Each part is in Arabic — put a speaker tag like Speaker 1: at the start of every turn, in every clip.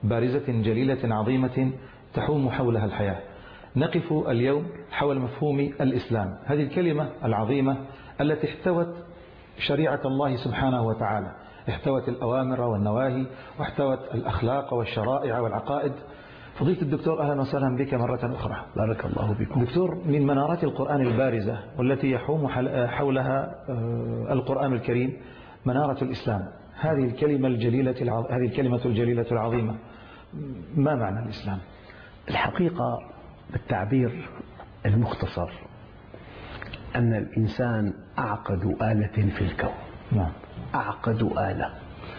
Speaker 1: بارزة جليلة عظيمة تحوم حولها الحياة. نقف اليوم حول مفهوم الإسلام، هذه الكلمة العظيمة التي احتوت شريعة الله سبحانه وتعالى، احتوت الأوامر والنواهي، واحتوت الأخلاق والشرائع والعقائد. فضيلة الدكتور، أهلا وسهلا بك مرة أخرى.
Speaker 2: بارك الله بكم.
Speaker 1: دكتور، من منارات القرآن البارزة والتي يحوم حولها القرآن الكريم منارة الإسلام، هذه الكلمة الجليلة العظيمة، ما معنى الإسلام؟
Speaker 2: الحقيقة بالتعبير المختصر أن الإنسان أعقد آلة في الكون.
Speaker 1: نعم.
Speaker 2: أعقد آلة،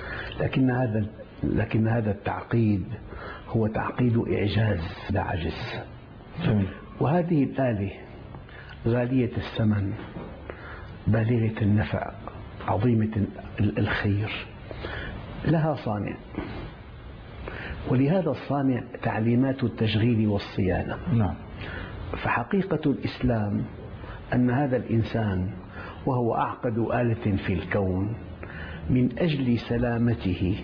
Speaker 2: لكن هذا التعقيد هو تعقيد إعجاز لا عجز.
Speaker 1: جميل.
Speaker 2: وهذه الآلة غالية الثمن، بالغة النفع، عظيمة الخير، لها صانع، ولهذا الصانع تعليمات التشغيل والصيانة.
Speaker 1: نعم.
Speaker 2: فحقيقة الإسلام أن هذا الإنسان وهو أعقد آلة في الكون، من أجل سلامته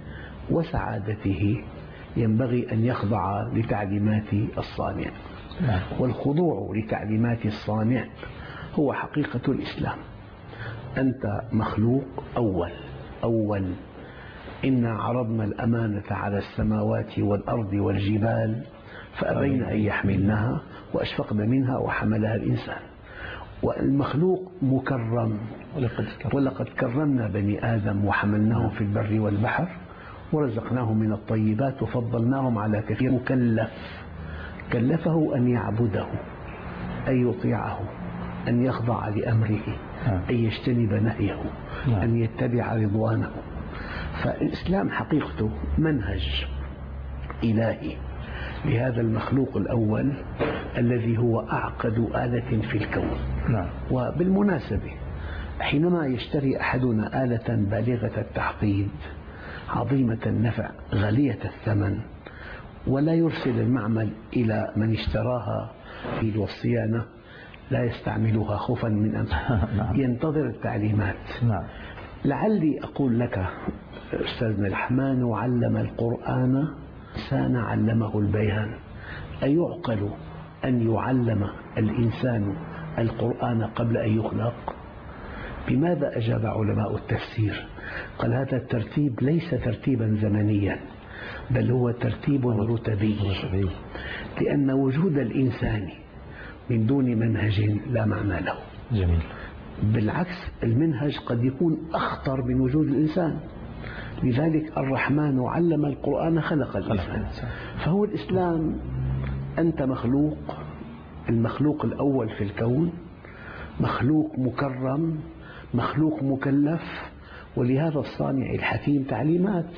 Speaker 2: وسعادته ينبغي أن يخضع لتعليمات الصانع. والخضوع لتعليمات الصانع هو حقيقة الإسلام. أنت مخلوق أول. إنا عرضنا الأمانة على السماوات والأرض والجبال فأبين أن يحملنها وأشفقن منها وحملها الإنسان. والمخلوق مكرم، ولقد كرمنا بني آدم وحملناهم في البر والبحر ورزقناهم من الطيبات وفضلناهم على كثير. مكلف، كلفه أن يعبده، أن يطيعه، أن يخضع لأمره، أن يجتنب نهيه، أن يتبع رضوانه. فالإسلام حقيقته منهج إلهي لهذا المخلوق الأول الذي هو أعقد آلة في الكون. وبالمناسبة حينما يشتري أحدنا آلة بالغة التعقيد عظيمة النفع غالية الثمن ولا يرسل المعمل إلى من اشتراها في والصيانة، لا يستعملها خوفا من أن ينتظر التعليمات. لعلي أقول لك أستاذنا الرحمن علم القرآن إنسان علمه البيان. أيعقل أن يعلم الإنسان القرآن قبل أن يخلق؟ بماذا أجاب علماء التفسير؟ قال هذا الترتيب ليس ترتيبا زمنيا، بل هو ترتيب رتبي، لأن وجود الإنسان من دون منهج لا معنى له.
Speaker 1: جميل.
Speaker 2: بالعكس، المنهج قد يكون أخطر من وجود الإنسان. لذلك الرحمن علم القرآن خلق الإنسان. فهو الإسلام، أنت مخلوق، المخلوق الأول في الكون، مخلوق مكرم، مخلوق مكلف، ولهذا الصانع الحكيم تعليمات.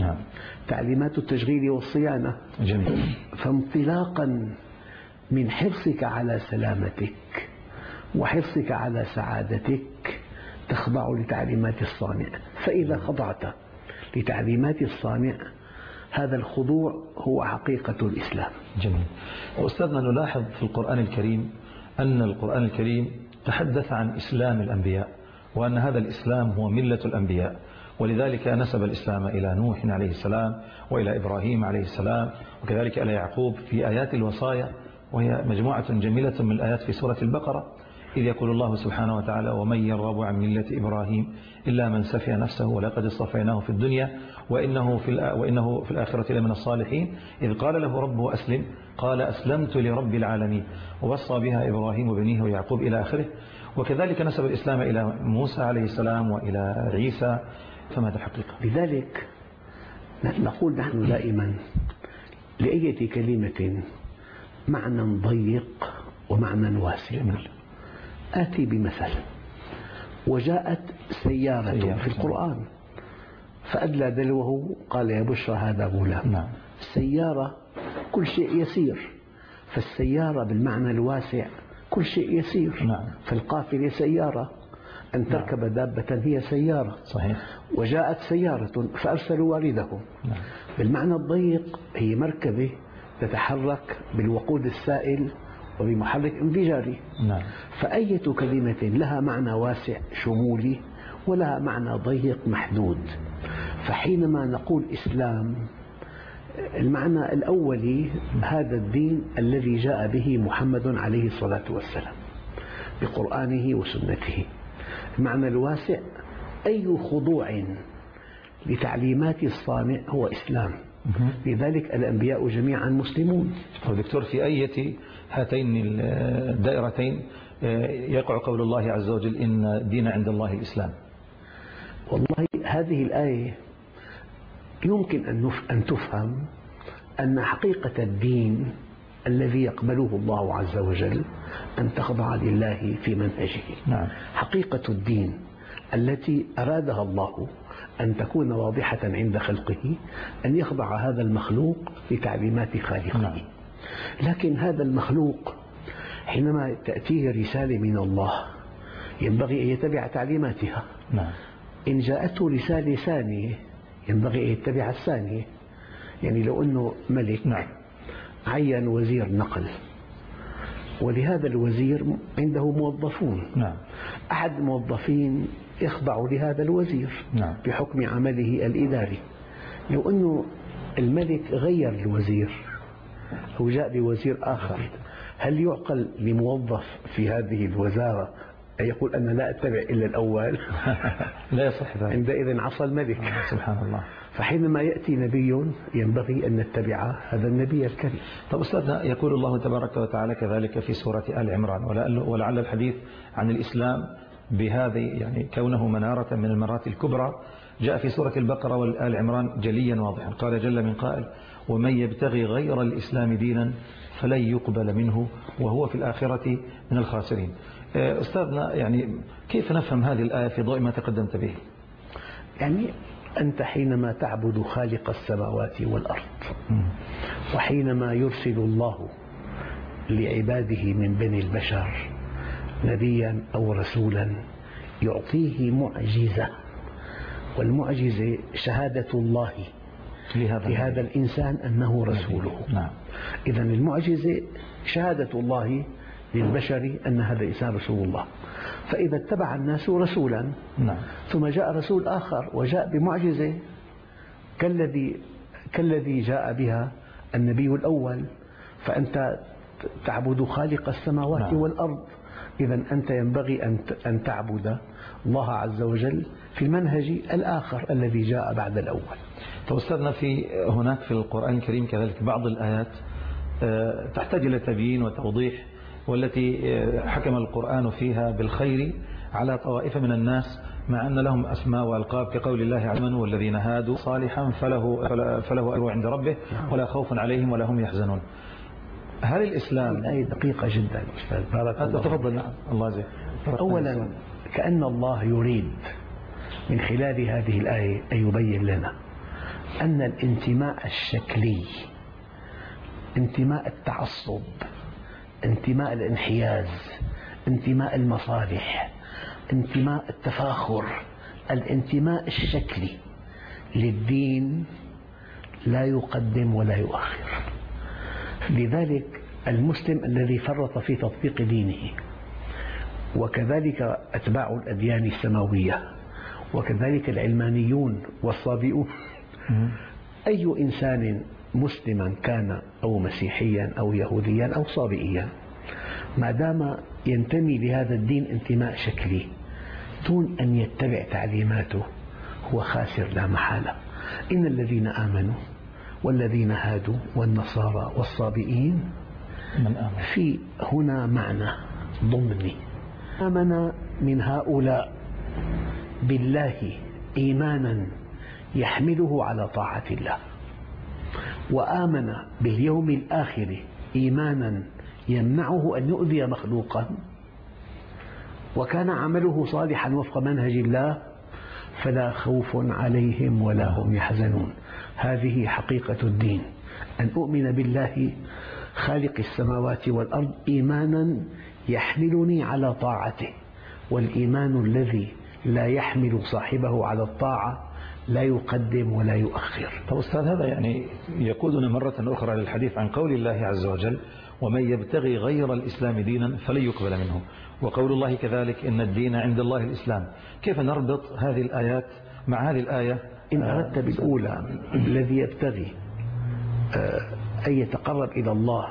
Speaker 2: تعليمات التشغيل والصيانة.
Speaker 1: جميل.
Speaker 2: فانطلاقا من حرصك على سلامتك وحرصك على سعادتك تخضع لتعليمات الصانع. فإذا خضعت لتعليمات الصانع هذا الخضوع هو حقيقة الإسلام.
Speaker 1: جميل. وأستاذنا، نلاحظ في القرآن الكريم أن القرآن الكريم تحدث عن إسلام الأنبياء، وأن هذا الإسلام هو ملة الأنبياء، ولذلك نسب الإسلام إلى نوح عليه السلام وإلى إبراهيم عليه السلام، وكذلك إلى يعقوب في آيات الوصايا، وهي مجموعة جميلة من الآيات في سورة البقرة، إذ يقول الله سبحانه وتعالى: ومن يرغب عن ملة إبراهيم إلا من سفه نفسه ولقد اصطفيناه في الدنيا وإنه في الآخرة لمن الصالحين إذ قال له ربه أسلم قال أسلمت لرب العالمين ووصى بها إبراهيم وبنيه ويعقوب إلى آخره. وكذلك نسب الإسلام إلى موسى عليه السلام وإلى عيسى. فماذا حقيقة؟
Speaker 2: لذلك نقول نحن دائما لأية كلمة معنى ضيق ومعنى واسع. آتي بمثل: وجاءت سيارة في القرآن فأدلى دلوه قال يا بشرى هذا غلام. السيارة كل شيء يسير، فالسيارة بالمعنى الواسع كل شيء يسير. فالقافلة سيارة، أن تركب دابة هي سيارة.
Speaker 1: صحيح.
Speaker 2: وجاءت سيارة فأرسلوا واردهم. بالمعنى الضيق هي مركبة تتحرك بالوقود السائل وبمحرك انفجاري. فأية كلمة لها معنى واسع شمولي ولها معنى ضيق محدود. فحينما نقول إسلام المعنى الأولي هذا الدين الذي جاء به محمد عليه الصلاة والسلام بقرآنه وسنته. المعنى الواسع أي خضوع لتعليمات الصانع هو إسلام. لذلك الأنبياء جميعا مسلمون.
Speaker 1: دكتور، في أي هاتين الدائرتين يقع قول الله عز وجل إن الدين عند الله الإسلام؟
Speaker 2: والله هذه الآية يمكن أن تفهم أن حقيقة الدين الذي يقبله الله عز وجل أن تخضع لله في منهجه.
Speaker 1: نعم.
Speaker 2: حقيقة الدين التي أرادها الله أن تكون واضحة عند خلقه أن يخضع هذا المخلوق لتعليمات خالقه.
Speaker 1: نعم.
Speaker 2: لكن هذا المخلوق حينما تأتيه رسالة من الله ينبغي أن يتبع تعليماتها.
Speaker 1: نعم.
Speaker 2: إن جاءته رسالة ثانية ينبغي أن يتبع الثانية. يعني لو أنه ملك
Speaker 1: نعم.
Speaker 2: عين وزير نقل، ولهذا الوزير عنده موظفون.
Speaker 1: نعم.
Speaker 2: أحد الموظفين يخضع لهذا الوزير.
Speaker 1: نعم.
Speaker 2: بحكم عمله الإداري. لو أنه الملك غير الوزير أو جاء بوزير آخر، هل يعقل لموظف في هذه الوزارة أن يقول أنا لا أتبع إلا الأول؟
Speaker 1: لا يصح ذلك.
Speaker 2: عندئذ عصى الملك.
Speaker 1: سبحان الله.
Speaker 2: فحينما يأتي نبي ينبغي أن نتبع هذا النبي الكريم.
Speaker 1: طب أستاذنا، يقول الله تبارك وتعالى كذلك في سورة آل عمران: ولعل الحديث عن الإسلام بهذه يعني كونه منارة من المنارات الكبرى جاء في سورة البقرة والآل عمران جليا واضحا. قال جل من قائل: ومن يبتغي غير الإسلام دينا فلن يقبل منه وهو في الآخرة من الخاسرين. أستاذنا، يعني كيف نفهم هذه الآية في ضوء ما تقدمت به؟
Speaker 2: يعني أنت حينما تعبد خالق السماوات والأرض، وحينما يرسل الله لعباده من بني البشر نبيا أو رسولا يعطيه معجزة، والمعجزة شهادة الله لهذا الإنسان أنه رسوله.
Speaker 1: نعم.
Speaker 2: إذن المعجزة شهادة الله للبشر أن هذا الإنسان رسول الله. فإذا اتبع الناس رسولا،
Speaker 1: نعم،
Speaker 2: ثم جاء رسول آخر وجاء بمعجزة كالذي جاء بها النبي الأول، فأنت تعبد خالق السماوات
Speaker 1: نعم.
Speaker 2: والأرض. إذن أنت ينبغي أن تعبد الله عز وجل في المنهج الآخر الذي جاء بعد الأول.
Speaker 1: طب أستاذنا، هناك في القرآن الكريم كذلك بعض الآيات تحتاج إلى تبيين وتوضيح، والتي حكم القرآن فيها بالخير على طوائف من الناس مع أن لهم أسماء وألقاب، كقول الله: آمنوا والذين هادوا صالحا فله أجر عند ربه ولا خوف عليهم ولا هم يحزنون. هل الإسلام
Speaker 2: الآية دقيقة جدا أستاذ، بارك الله.
Speaker 1: تفضل. الله زي.
Speaker 2: أولا كأن الله يريد من خلال هذه الآية أن يبين لنا أن الانتماء الشكلي، انتماء التعصب، انتماء الانحياز، انتماء المصالح، انتماء التفاخر، الانتماء الشكلي للدين لا يقدم ولا يؤخر. لذلك المسلم الذي فرط في تطبيق دينه، وكذلك أتباع الأديان السماوية، وكذلك العلمانيون والصابئون، أي إنسان مسلما كان أو مسيحيا أو يهوديا أو صابئيا، ما دام ينتمي لهذا الدين انتماء شكلي دون أن يتبع تعليماته هو خاسر لا محالة. إن الذين آمنوا والذين هادوا والنصارى والصابئين في هنا معنى ضمني. آمن من هؤلاء بالله إيمانا يحمله على طاعة الله، وآمن باليوم الآخر إيمانا يمنعه أن يؤذي مخلوقا، وكان عمله صالحا وفق منهج الله، فلا خوف عليهم ولا هم يحزنون. هذه حقيقة الدين، أن أؤمن بالله خالق السماوات والأرض إيمانا يحملني على طاعته، والإيمان الذي لا يحمل صاحبه على الطاعة لا يقدم ولا يؤخر.
Speaker 1: طب أستاذ، هذا يعني يقودنا مرة أخرى للحديث عن قول الله عز وجل: ومن يبتغي غير الإسلام دينا فلن يقبل منه، وقول الله كذلك: إن الدين عند الله الإسلام. كيف نربط هذه الآيات مع هذه الآية؟
Speaker 2: إن أردت بالأولى الذي يبتغي أن يتقرب إلى الله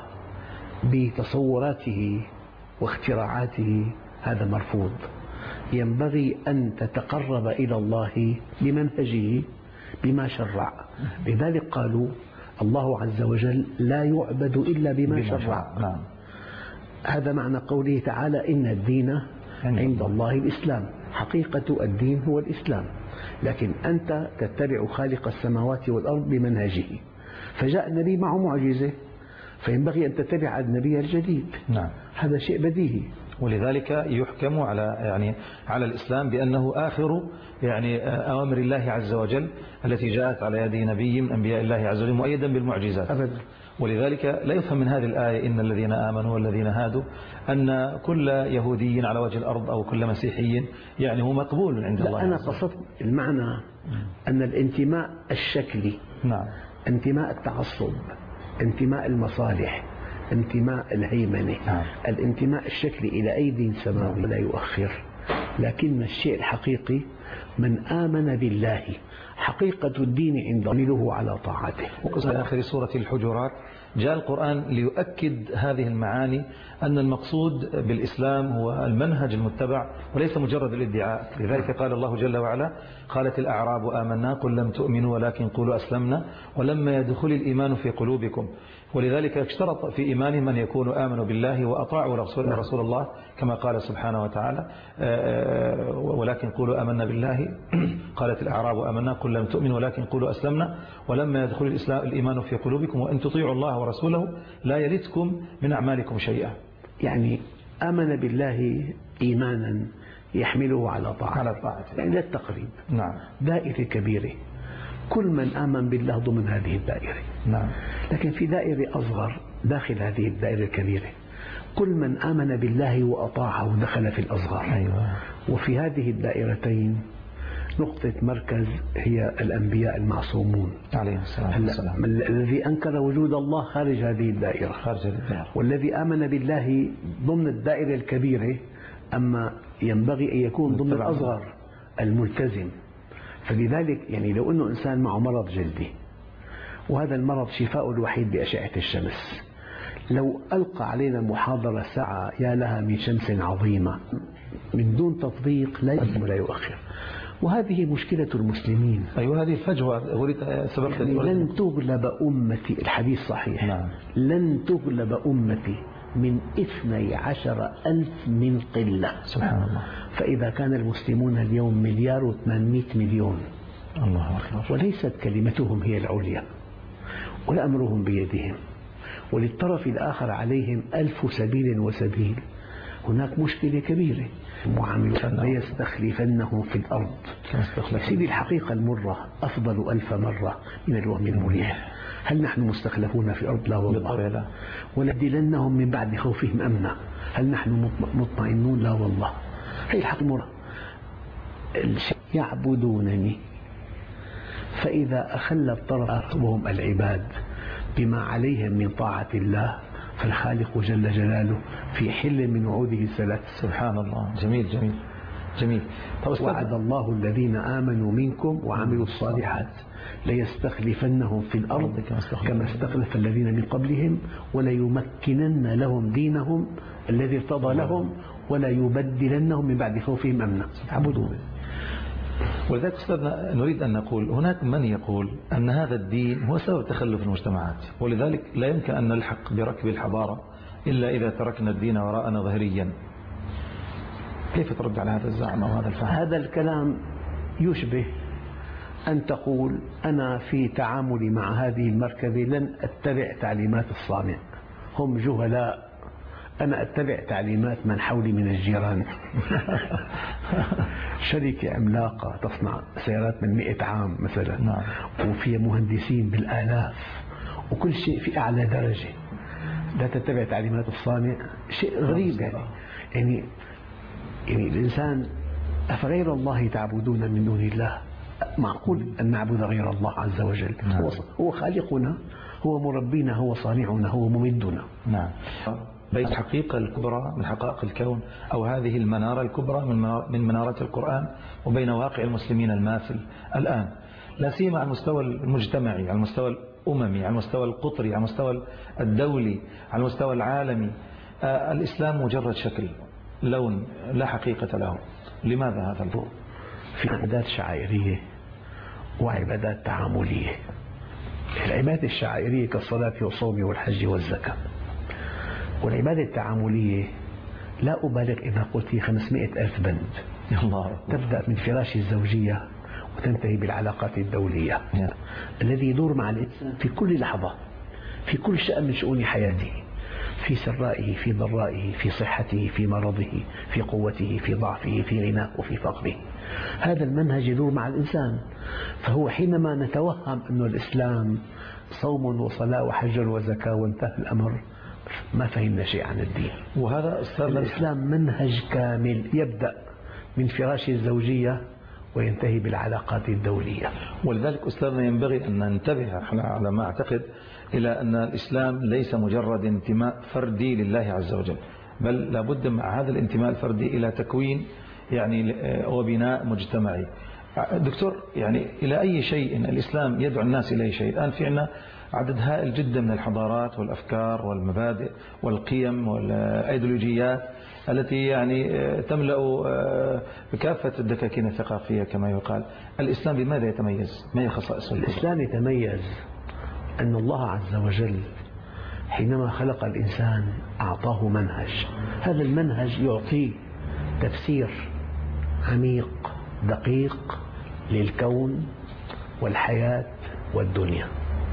Speaker 2: بتصوراته واختراعاته هذا مرفوض. ينبغي أن تتقرب إلى الله بمنهجه بما شرع. لذلك قالوا الله عز وجل لا يعبد إلا بما شرع.
Speaker 1: نعم.
Speaker 2: هذا معنى قوله تعالى إن الدين عند الله الإسلام. حقيقة الدين هو الإسلام، لكن أنت تتبع خالق السماوات والأرض بمنهجه، فجاء النبي معه معجزة، فينبغي أن تتبع النبي الجديد.
Speaker 1: نعم.
Speaker 2: هذا شيء بديهي.
Speaker 1: ولذلك يحكم على الإسلام بأنه آخر أوامر الله عز وجل التي جاءت على يد نبي من أنبياء الله عز وجل مؤيدا بالمعجزات
Speaker 2: أبدا.
Speaker 1: ولذلك لا يفهم من هذه الآية إن الذين آمنوا والذين هادوا أن كل يهودي على وجه الأرض أو كل مسيحي هو مقبول عند الله.
Speaker 2: أنا قصدت المعنى أن الانتماء الشكلي،
Speaker 1: نعم،
Speaker 2: انتماء التعصب، انتماء المصالح، انتماء الهيمنة،
Speaker 1: نعم.
Speaker 2: الانتماء الشكلي إلى أي دين سماوي لا يؤخر، لكن الشيء الحقيقي من آمن بالله حقيقة الدين عند عمله على طاعته.
Speaker 1: وفي آخر سورة الحجرات جاء القرآن ليؤكد هذه المعاني أن المقصود بالإسلام هو المنهج المتبع وليس مجرد الادعاء. لذلك قال الله جل وعلا قالت الأعراب آمنا قل لم تؤمنوا ولكن قولوا أسلمنا ولما يدخل الإيمان في قلوبكم. ولذلك اشترط في إيمانهم أن يكونوا آمنوا بالله وأطاعوا رسول الله كما قال سبحانه وتعالى ولكن قولوا آمنا بالله قالت الأعراب آمنا قل لم تؤمنوا ولكن قولوا أسلمنا ولما يدخل الإيمان في قلوبكم وإن تطيعوا الله ورسوله لا يلتكم من أعمالكم شيئا.
Speaker 2: آمن بالله إيمانا يحمله على طاعته. لا التقريب.
Speaker 1: نعم.
Speaker 2: دائرة كبيرة، كل من آمن بالله ضمن هذه الدائرة.
Speaker 1: نعم.
Speaker 2: لكن في دائرة أصغر داخل هذه الدائرة الكبيرة، كل من آمن بالله وأطاعه دخل في الأصغر.
Speaker 1: أيوة.
Speaker 2: وفي هذه الدائرتين نقطة مركز هي الأنبياء المعصومون
Speaker 1: عليهم السلام.
Speaker 2: الذي أنكر وجود الله خارج هذه الدائرة، والذي آمن بالله ضمن الدائرة الكبيرة، أما ينبغي أن يكون ضمن الأصغر الملتزم. فلذلك لو أنه إنسان معه مرض جلدي وهذا المرض شفاء الوحيد بأشعة الشمس، لو ألقى علينا محاضرة ساعة يا لها من شمس عظيمة من دون تطبيق لا يقدم ولا يؤخر. وهذه مشكلة المسلمين.
Speaker 1: أيوة، هذه الفجوة سبقت.
Speaker 2: لن تغلب أمتي، الحديث صحيح.
Speaker 1: نعم.
Speaker 2: لن تغلب أمتي من 12,000 من قلة.
Speaker 1: سبحان الله.
Speaker 2: فإذا كان المسلمون اليوم 1,800,000,000
Speaker 1: الله أكبر،
Speaker 2: وليست كلمتهم هي العليا ولا أمرهم بيدهم، وللطرف الآخر عليهم 1000 سبيل وسبيل، هناك مشكلة كبيرة. ليستخلفنهم في الأرض. سيدي الحقيقة المرة أفضل 1000 مرة من الوهم المريح. هل نحن مستخلفون في الأرض؟ لا والله. ولنبدلنهم من بعد خوفهم أمنا. هل نحن مطمئنون؟ لا والله. هي الحق المرة. يعبدونني، فإذا أخل الطرف وهم العباد بما عليهم من طاعة الله فالخالق جل جلاله في حل من وعوده الثلاث.
Speaker 1: سبحان الله. جميل جميل جميل.
Speaker 2: وعد الله الذين آمنوا منكم وعملوا الصالحات ليستخلفنهم في الأرض كما استخلف الذين من قبلهم وليمكنن لهم دينهم الذي ارتضى لهم ولا يبدلنهم من بعد خوفهم أمنا. عبدون.
Speaker 1: ولذلك أستاذنا نريد أن نقول هناك من يقول أن هذا الدين هو سبب تخلف المجتمعات، ولذلك لا يمكن أن نلحق بركب الحضارة إلا إذا تركنا الدين وراءنا ظهريا. كيف ترد على هذا الزعم أو هذا الفهم؟
Speaker 2: هذا الكلام يشبه أن تقول أنا في تعاملي مع هذه المركبة لن أتبع تعليمات الصانع، هم جهلاء، أنا أتبع تعليمات من حولي من الجيران. شركة عملاقة تصنع سيارات من 100 عام مثلا.
Speaker 1: نعم.
Speaker 2: وفيها مهندسين بالآلاف وكل شيء في أعلى درجة، لا تتبع تعليمات الصانع. شيء غريب. يعني الإنسان أفغير الله تعبدون من دون الله؟ معقول أن نعبد غير الله عز وجل؟
Speaker 1: نعم.
Speaker 2: هو خالقنا، هو مربينا، هو صانعنا، هو ممدنا.
Speaker 1: نعم. بين الحقيقة الكبرى من حقائق الكون أو هذه المنارة الكبرى من منارات القرآن وبين واقع المسلمين الماثل الآن، لا سيما على المستوى المجتمعي، على المستوى الأممي، على المستوى القطري، على المستوى الدولي، على المستوى العالمي، الإسلام مجرد شكل، لون، لا حقيقة له. لماذا هذا الضوء؟
Speaker 2: في عبادات شعائرية وعبادات تعاملية. العبادة الشعائرية كالصلاة والصوم والحج والزكاة، والعبادة التعاملية لا أبالغ إذا قلت هي 500,000 بند.
Speaker 1: الله.
Speaker 2: تبدأ من فراش الزوجية وتنتهي بالعلاقات الدولية الذي يدور مع الإنسان في كل لحظة، في كل شأن من شؤون حياته، في سرائه، في ضرائه، في صحته، في مرضه، في قوته، في ضعفه، في غناه وفي فقره. هذا المنهج يدور مع الإنسان. فهو حينما نتوهم أن الإسلام صوم وصلاة وحج وزكاة وانتهى الأمر، ما فهمنا شيء عن الدين.
Speaker 1: وهذا
Speaker 2: الإسلام منهج كامل يبدأ من فراش الزوجية وينتهي بالعلاقات الدولية.
Speaker 1: ولذلك أستاذنا ينبغي أن ننتبه على ما أعتقد إلى أن الإسلام ليس مجرد انتماء فردي لله عز وجل، بل لابد مع هذا الانتماء الفردي إلى تكوين يعني وبناء مجتمعي. دكتور، يعني إلى أي شيء الإسلام يدعو الناس إلى أي شيء؟ الآن في عندنا عدد هائل جدا من الحضارات والأفكار والمبادئ والقيم والأيديولوجيات التي يعني تملأ بكافة الدكاكين الثقافية كما يقال. الإسلام بماذا يتميز؟ ما هي خصائصه؟
Speaker 2: الإسلام يتميز أن الله عز وجل حينما خلق الإنسان أعطاه منهج. هذا المنهج يعطيه تفسير عميق دقيق للكون والحياة والدنيا.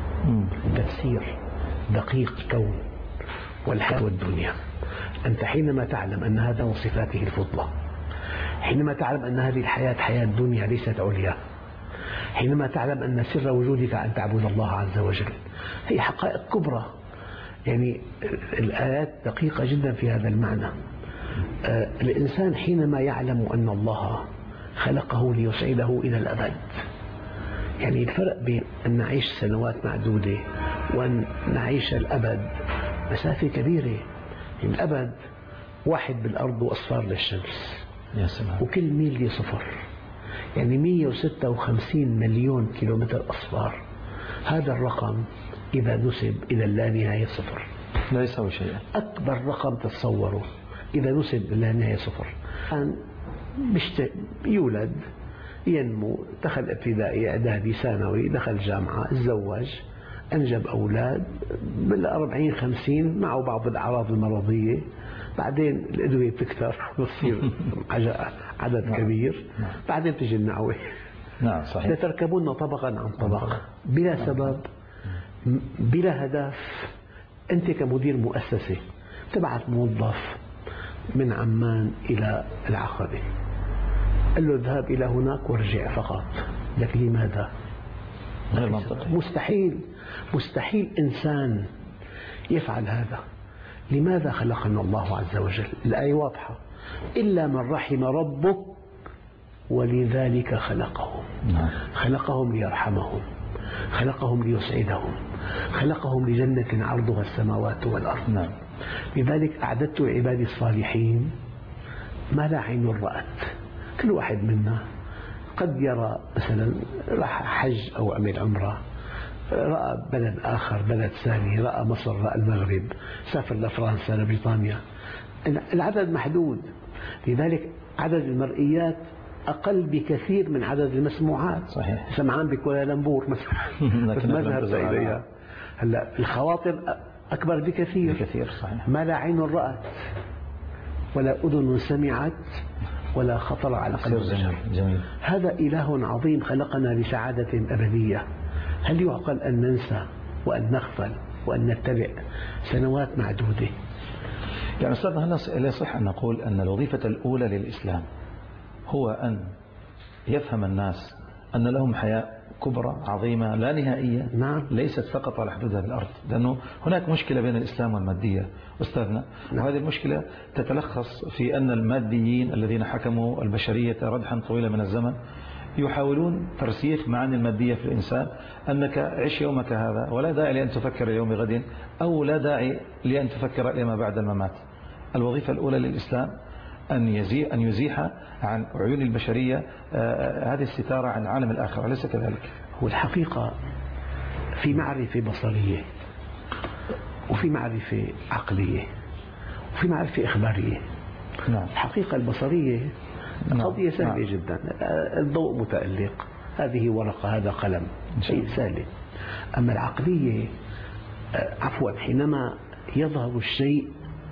Speaker 2: تفسير دقيق الكون والحياة والدنيا. أنت حينما تعلم أن هذا من صفاته الفضلى، حينما تعلم أن هذه الحياة حياة دنيا ليست عليا، حينما تعلم أن سر وجودك أن تعبد الله عز وجل، هي حقائق كبرى. يعني الآيات دقيقة جدا في هذا المعنى. الإنسان حينما يعلم أن الله خلقه ليسعده إلى الأبد، يعني الفرق بين أن نعيش سنوات معدودة وأن نعيش الأبد مسافة كبيرة. الأبد واحد بالأرض وأصفار للشمس،
Speaker 1: يا سلام.
Speaker 2: وكل ميل لي صفر، يعني 156 مليون كيلومتر أصفار. هذا الرقم إذا نسب إلى اللانهاية صفر،
Speaker 1: لا يساوي شيئا.
Speaker 2: أكبر رقم تتصوره إذا نسب إلى اللانهاية صفر. يولد، ينمو، دخل ابتدائي، إعدادي، ثانوي، دخل جامعة، تزوج، أنجب أولاد، بال40 50 معه بعض الأعراض المرضية، بعدين الأدوية بتكثر وتصير عدد كبير، بعدين تجي النعوة.
Speaker 1: نعم صحيح.
Speaker 2: لتركبون طبقا عن طبق بلا سبب بلا هدف. أنت كمدير مؤسسة تبعت موظف من عمان إلى العقبة، قال له اذهب إلى هناك وارجع فقط، لكن لماذا؟
Speaker 1: غير منطقي.
Speaker 2: مستحيل إنسان يفعل هذا. لماذا خلقنا الله عز وجل؟ الآية واضحة: إلا من رحم ربك ولذلك خلقهم. خلقهم ليرحمهم، خلقهم ليسعدهم، خلقهم لجنة عرضها السماوات والأرض. لذلك أعددت عبادي الصالحين ما لا عين رأت. كل واحد منا قد يرى مثلا راح حج أو عمل عمرة، رأى بلد آخر، بلد ثاني، رأى مصر، رأى المغرب، سافر لفرنسا، لبريطانيا. العدد محدود، لذلك عدد المرئيات أقل بكثير من عدد المسموعات.
Speaker 1: صحيح.
Speaker 2: سمعان بكوالالمبور مثلا بس ما ذهبت إليها. هلا الخواطر أكبر بكثير.
Speaker 1: صحيح.
Speaker 2: ما لا عين رأت ولا أذن سمعت ولا خطر على قلب بشر. هذا إله عظيم خلقنا لسعادة أبدية. هل يعقل أن ننسى وأن نغفل وأن نتبع سنوات معدودة؟
Speaker 1: يعني أستاذنا، هل يصح أن نقول أن الوظيفة الأولى للإسلام هو أن يفهم الناس أن لهم حياة كبرى عظيمة لا نهائية؟
Speaker 2: نعم.
Speaker 1: ليست فقط على حدود هذه الأرض، لأنه هناك مشكلة بين الإسلام والمادية أستاذنا.
Speaker 2: نعم.
Speaker 1: وهذه المشكلة تتلخص في أن الماديين الذين حكموا البشرية ردحا طويلا من الزمن يحاولون ترسيخ معاني المادية في الإنسان، أنك عش يومك هذا ولا داعي لأن تفكر يوم غد، أو لا داعي لأن تفكر لما بعد الممات. الوظيفة الأولى للإسلام أن يزيح عن عيون البشرية هذه الستارة عن عالم الآخرة، أليس كذلك؟
Speaker 2: والحقيقة في معرفة بصرية، وفي معرفة عقلية، وفي معرفة إخبارية.
Speaker 1: نعم.
Speaker 2: الحقيقة البصرية قضية سهلة جدا. الضوء متألق، هذه ورقة، هذا قلم، شيء سهل. أما العقلية حينما يظهر الشيء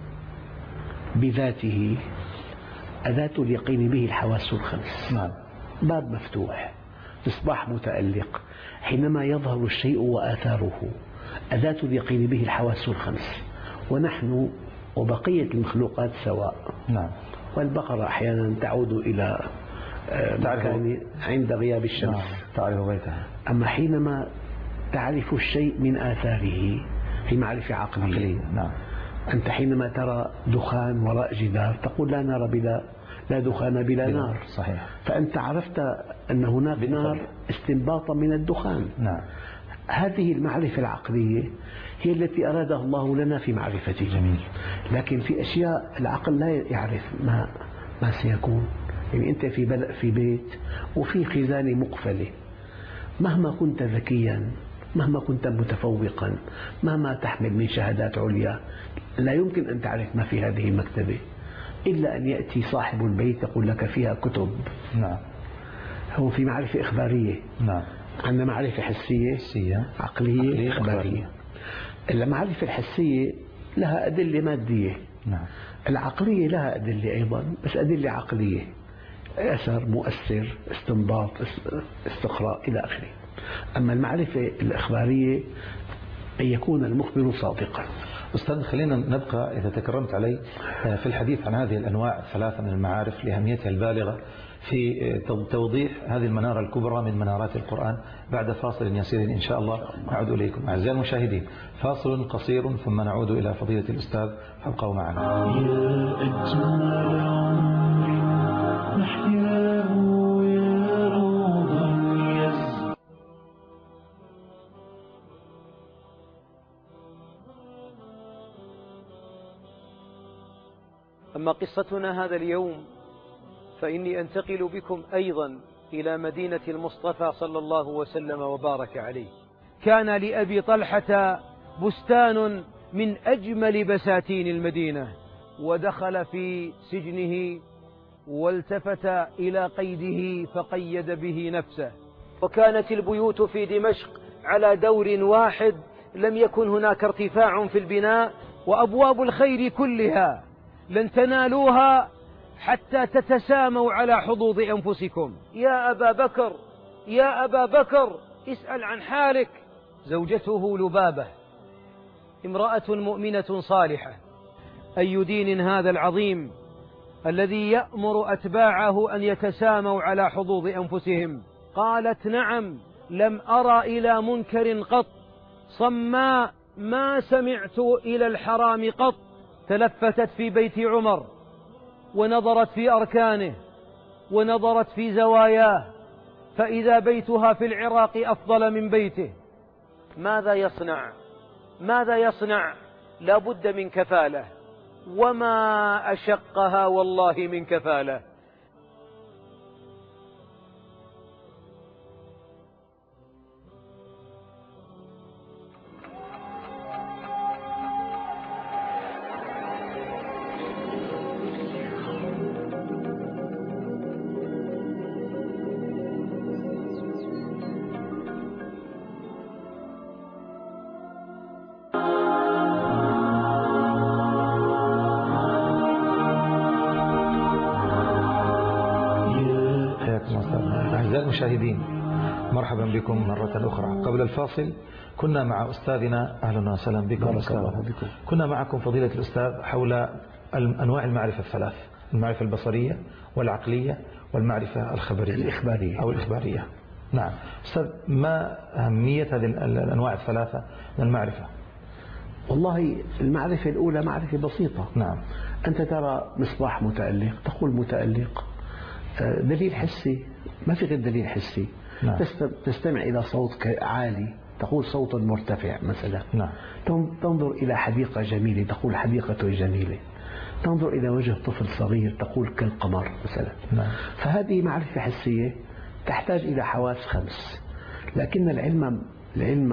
Speaker 2: بذاته، أداة اليقين به الحواس الخمس.
Speaker 1: نعم.
Speaker 2: باب مفتوح، مصباح متألق. حينما يظهر الشيء وآثاره، أداة اليقين به الحواس الخمس. ونحن وبقية المخلوقات سواء.
Speaker 1: نعم.
Speaker 2: والبقرة أحيانا تعود إلى مكان عند غياب الشمس.
Speaker 1: نعم. تعرف بيتها.
Speaker 2: أما حينما تعرف الشيء من آثاره هي معرفة عقلية.
Speaker 1: نعم.
Speaker 2: أنت حينما ترى دخان وراء جدار تقول لا نار لا دخان بلا نار.
Speaker 1: صحيح.
Speaker 2: فأنت عرفت أن هناك نار استنباطا من الدخان.
Speaker 1: نعم.
Speaker 2: هذه المعرفة العقلية هي التي أرادها الله لنا في معرفته.
Speaker 1: جميل.
Speaker 2: لكن في أشياء العقل لا يعرف ما سيكون. يعني أنت في بيت وفي خزانة مقفلة، مهما كنت ذكيا، مهما كنت متفوقا، مهما تحمل من شهادات عليا، لا يمكن أن تعرف ما في هذه المكتبة إلا أن يأتي صاحب البيت يقول لك فيها كتب.
Speaker 1: نعم.
Speaker 2: هو في معرفة إخبارية.
Speaker 1: نعم.
Speaker 2: عندنا معرفة حسية، عقلية، إخبارية. المعرفة الحسية لها أدلة مادية.
Speaker 1: نعم.
Speaker 2: العقلية لها أدلة أيضا، بس أدلة عقلية، أثر، مؤثر، استنباط، استقراء إلى آخره. أما المعرفة الإخبارية أن يكون المخبر صادقا.
Speaker 1: أستاذ، خلينا نبقى إذا تكرمت علي في الحديث عن هذه الأنواع الثلاثة من المعارف لأهميتها البالغة في توضيح هذه المنارة الكبرى من منارات القرآن بعد فاصل يسير إن شاء الله. نعود إليكم أعزائي المشاهدين، فاصل قصير ثم نعود إلى فضيلة الأستاذ، فابقوا معنا.
Speaker 3: يا أجمل عمري نحياه يا روضا يزهو.
Speaker 4: أما قصتنا هذا اليوم فإني أنتقل بكم أيضا إلى مدينة المصطفى صلى الله وسلم وبارك عليه. كان لأبي طلحة بستان من أجمل بساتين المدينة، ودخل في سجنه والتفت إلى قيده فقيد به نفسه. وكانت البيوت في دمشق على دور واحد، لم يكن هناك ارتفاع في البناء، وأبواب الخير كلها لن تنالوها حتى تتساموا على حظوظ أنفسكم. يا أبا بكر، يا أبا بكر، اسأل عن حالك. زوجته لبابة امرأة مؤمنة صالحة. أي دين هذا العظيم الذي يأمر أتباعه أن يتساموا على حظوظ أنفسهم؟ قالت نعم، لم أرى إلى منكر قط، صماء ما سمعت إلى الحرام قط. تلفتت في بيت عمر ونظرت في أركانه ونظرت في زواياه، فإذا بيتها في العراق أفضل من بيته. ماذا يصنع؟ ماذا يصنع؟ لا بد من كفالة، وما أشقها والله من كفالة.
Speaker 1: المشاهدين، مرحبا بكم مرة أخرى. قبل الفاصل كنا مع أستاذنا، أهلا وسهلا بكم أستاذ. كنا معكم فضيلة الأستاذ حول أنواع المعرفة الثلاث: المعرفة البصرية والعقلية والمعرفة الإخبارية أو الإخبارية. نعم أستاذ، ما أهمية هذه الأنواع الثلاثة من المعرفة؟
Speaker 2: والله المعرفة الأولى معرفة بسيطة.
Speaker 1: نعم.
Speaker 2: أنت ترى مصباح متألق تقول متألق. دليل حسي، ما في غير دليل حسي.
Speaker 1: نعم.
Speaker 2: تستمع إلى صوت عالي تقول صوت مرتفع مثلا.
Speaker 1: نعم.
Speaker 2: تنظر إلى حديقة جميلة تقول حديقة جميلة. تنظر إلى وجه طفل صغير تقول كالقمر مثلا.
Speaker 1: نعم.
Speaker 2: فهذه معرفة حسية تحتاج إلى حواس خمس. لكن العلم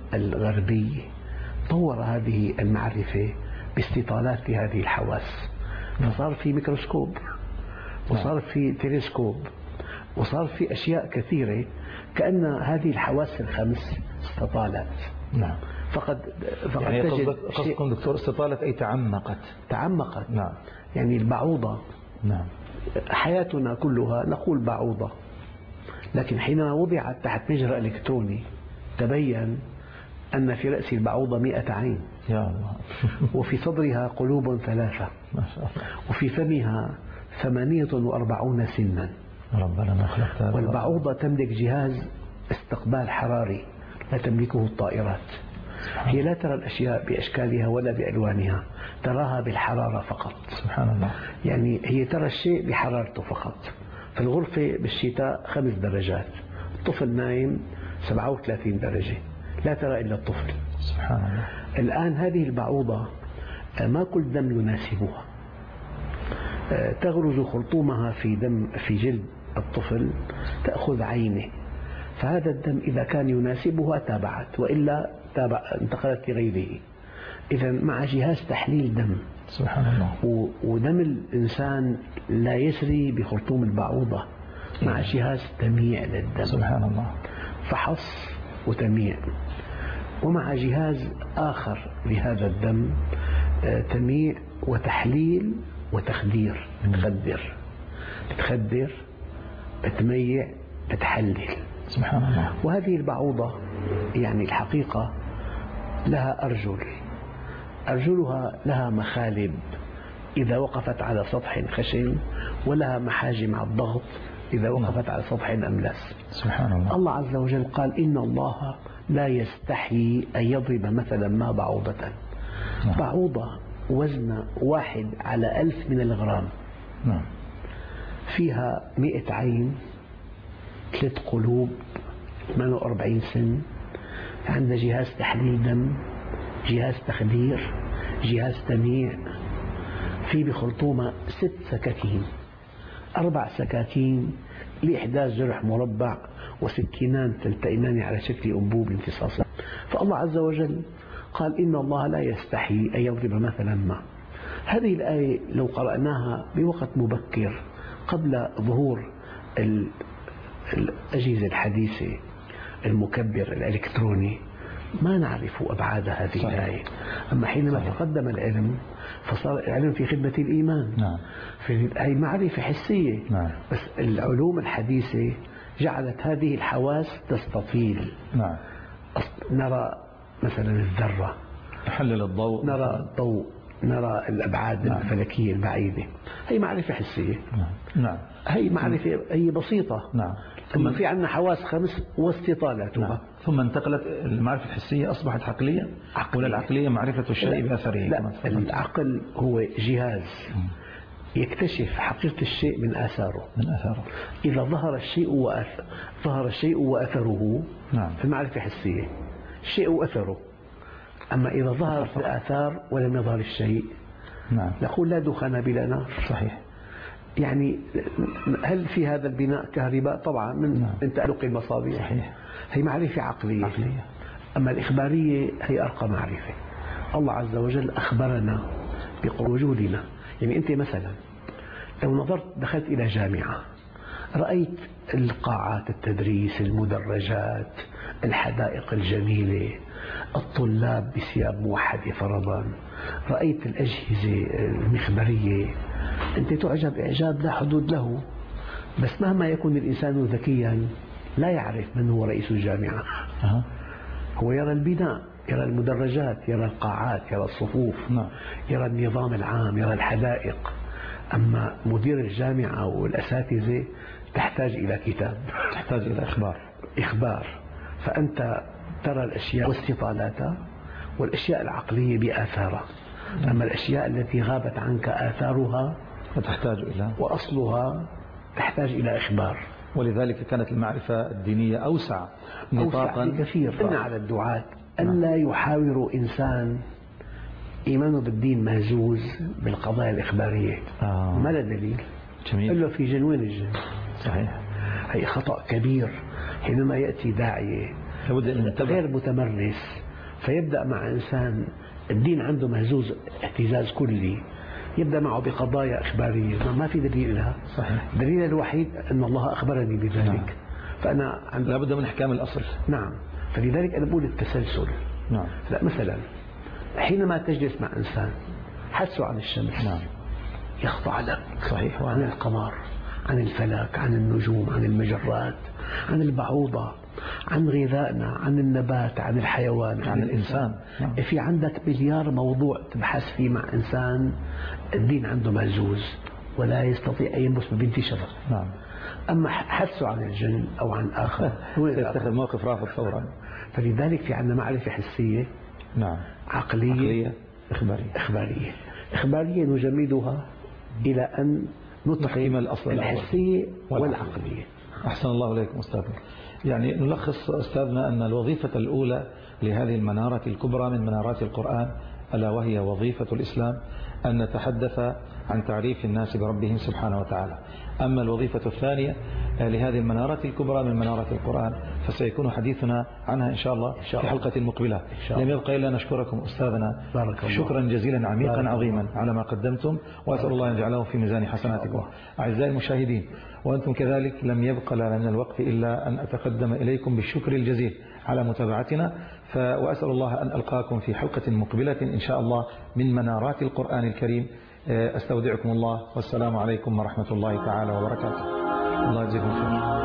Speaker 2: الغربي طور هذه المعرفة باستطالات لهذه الحواس، فصار في ميكروسكوب وصار في تلسكوب وصار في أشياء كثيرة كأن هذه الحواس الخمس استطالت.
Speaker 1: نعم.
Speaker 2: فقد
Speaker 1: يعني
Speaker 2: تجد
Speaker 1: قصدكم دكتور استطالت أي تعمقت.
Speaker 2: نعم. يعني البعوضة،
Speaker 1: نعم،
Speaker 2: حياتنا كلها نقول بعوضة، لكن حينما وضعت تحت مجرى إلكتروني تبين أن في رأس البعوضة 100 عين،
Speaker 1: يا الله.
Speaker 2: وفي صدرها قلوب 3،
Speaker 1: ما شاء الله.
Speaker 2: وفي فمها 48 سنا.
Speaker 1: ربنا ما خلقتها.
Speaker 2: والبعوضة تملك جهاز استقبال حراري لا تملكه الطائرات. هي لا ترى الأشياء بأشكالها ولا بألوانها، تراها بالحرارة فقط.
Speaker 1: سبحان الله.
Speaker 2: يعني هي ترى الشيء بحرارته فقط. في الغرفة بالشتاء 5 درجات، الطفل نايم 37 درجة، لا ترى إلا الطفل.
Speaker 1: سبحان الله.
Speaker 2: الآن هذه البعوضة ما كل دم يناسبها، تغرز خرطومها في جلد الطفل، تأخذ عينه، فهذا الدم إذا كان يناسبها تابعت، وإلا انتقلت لغيره. إذا مع جهاز تحليل دم.
Speaker 1: سبحان الله.
Speaker 2: ودم الإنسان لا يسري بخرطوم البعوضة، مع جهاز تمييع للدم.
Speaker 1: سبحان الله.
Speaker 2: فحص وتمييع، ومع جهاز آخر لهذا الدم تمييع وتحليل وتخدير. تخدر، تميع، تحلل.
Speaker 1: سبحان الله.
Speaker 2: وهذه البعوضة يعني الحقيقة لها أرجلها لها مخالب إذا وقفت على سطح خشن، ولها محاجم على الضغط إذا وقفت على سطح أملس.
Speaker 1: سبحان الله.
Speaker 2: الله عز وجل قال إن الله لا يستحيي أن يضرب مثلا ما بعوضة. بعوضة وزن 1 على 1000 من الغرام، فيها 100 عين، 3 قلوب، 48 سن، عندنا جهاز تحليل دم، جهاز تخدير، جهاز تمييع، في بخرطومة 6 سكاكين، 4 سكاكين لإحداث جرح مربع، وسكينان تلتئمان على شكل أنبوب امتصاصا. فالله عز وجل قال إن الله لا يستحي أن يضرب مثلا ما. هذه الآية لو قرأناها بوقت مبكر قبل ظهور الأجهزة الحديثة، المكبر الإلكتروني، ما نعرف أبعاد هذه الآية. أما حينما تقدم العلم فصار العلم في خدمة الإيمان. هي معرفة حسية. بس العلوم الحديثة جعلت هذه الحواس تستطيل. نرى مثلا الذرة،
Speaker 1: تحلل الضوء،
Speaker 2: نرى الضوء، نرى الأبعاد الفلكية البعيدة. هي معرفة حسية. هي معرفة هي بسيطة. ثم في عندنا حواس 5 واستطالاتها.
Speaker 1: ثم انتقلت المعرفة الحسية، أصبحت عقلية. ولا العقلية معرفة الشيء بأثره؟
Speaker 2: لا، العقل هو جهاز يكتشف حقيقة الشيء من آثاره. إذا ظهر الشيء وأثره في المعرفة الحسية، الشيء وأثره. أما إذا ظهرت الآثار ولم يظهر الشيء، نقول لا دخان بلا نار.
Speaker 1: صحيح.
Speaker 2: يعني هل في هذا البناء كهرباء؟ طبعا من تألق المصابيح.
Speaker 1: صحيح.
Speaker 2: هي معرفة عقلية. أما الإخبارية هي أرقى معرفة. الله عز وجل أخبرنا بوجودنا. يعني أنت مثلا لو نظرت، دخلت إلى جامعة، رأيت القاعات التدريس، المدرجات، الحدائق الجميلة، الطلاب بثياب موحدة فرضا، رأيت الأجهزة المخبرية، أنت تعجب إعجاب لا حدود له. بس مهما يكون الإنسان ذكيا لا يعرف من هو رئيس الجامعة. هو يرى البناء، يرى المدرجات، يرى القاعات، يرى الصفوف، يرى النظام العام، يرى الحدائق. أما مدير الجامعة والأساتذة تحتاج إلى كتاب،
Speaker 1: تحتاج إلى
Speaker 2: إخبار. فأنت ترى الأشياء واستطالاتها، والأشياء العقلية بآثارها. أما الأشياء التي غابت عنك آثارها
Speaker 1: فتحتاج إلى
Speaker 2: وأصلها تحتاج إلى إخبار.
Speaker 1: ولذلك كانت المعرفة الدينية أوسع نطاقا
Speaker 2: بكثير. إن على الدعاة ألا يحاوروا إنسان إيمانه بالدين مهزوز بالقضايا الإخبارية. ما له دليل.
Speaker 1: جميل.
Speaker 2: إلا في جنوين الجن.
Speaker 1: صحيح.
Speaker 2: هي خطأ كبير حينما يأتي داعية غير متمرس، فيبدأ مع إنسان الدين عنده مهزوز اهتزاز كلي، يبدأ معه بقضايا إخبارية ما في دليل لها.
Speaker 1: صحيح.
Speaker 2: الدليل الوحيد أن الله أخبرني بذلك.
Speaker 1: نعم.
Speaker 2: فأنا
Speaker 1: لابد من إحكام الأصل.
Speaker 2: نعم. فلذلك أنا بقول التسلسل.
Speaker 1: نعم.
Speaker 2: لا مثلا حينما تجلس مع إنسان حدثه عن الشمس،
Speaker 1: نعم،
Speaker 2: يخضع لك.
Speaker 1: صحيح.
Speaker 2: عن القمر، عن الفلك، عن النجوم، عن المجرات، عن البعوضة، عن غذائنا، عن النبات، عن الحيوان،
Speaker 1: عن الإنسان. نعم.
Speaker 2: في عندك مليار موضوع تبحث فيه مع إنسان الدين عنده مهزوز ولا يستطيع أن ينبس ببنت شفق.
Speaker 1: نعم.
Speaker 2: أما حدثه عن الجن أو عن آخر
Speaker 1: يتخذ موقف رافض فورا.
Speaker 2: فلذلك في عندنا معرفة حسية،
Speaker 1: نعم،
Speaker 2: عقلية، إخبارية نجمدها إلى أن نتقن الحسية والعقلية.
Speaker 1: أحسن الله إليكم أستاذنا. يعني نلخص أستاذنا أن الوظيفة الأولى لهذه المنارة الكبرى من منارات القرآن ألا وهي وظيفة الإسلام أن نتحدث عن تعريف الناس بربهم سبحانه وتعالى. أما الوظيفة الثانية لهذه المنارة الكبرى من منارات القرآن فسيكون حديثنا عنها إن شاء الله في حلقة مقبلة. لم يبقى إلا نشكركم أستاذنا شكرا جزيلا عميقا عظيما على ما قدمتم، وأسأل الله أن يجعله في ميزان حسناتكم. أعزائي المشاهدين وأنتم كذلك لم يبقى لنا من الوقت إلا أن أتقدم إليكم بالشكر الجزيل على متابعتنا، وأسأل الله أن ألقاكم في حلقة مقبلة إن شاء الله من منارات القرآن الكريم. أستودعكم الله والسلام عليكم ورحمة الله تعالى وبركاته. الله يجزيكم خير.